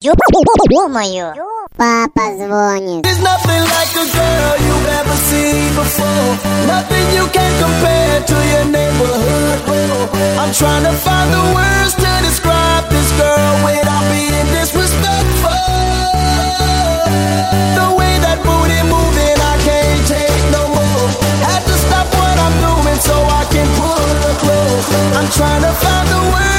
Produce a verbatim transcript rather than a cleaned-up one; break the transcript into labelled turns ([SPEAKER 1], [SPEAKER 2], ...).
[SPEAKER 1] Ё-моё! Папа звонит.
[SPEAKER 2] There's nothing like a girl you've ever seen before. Nothing you can compare to your neighborhood. I'm trying to find the words to describe this girl without being disrespectful. The way that booty moving, I can't take no more. Had to stop what I'm doing so I can pull her close. I'm trying to find the words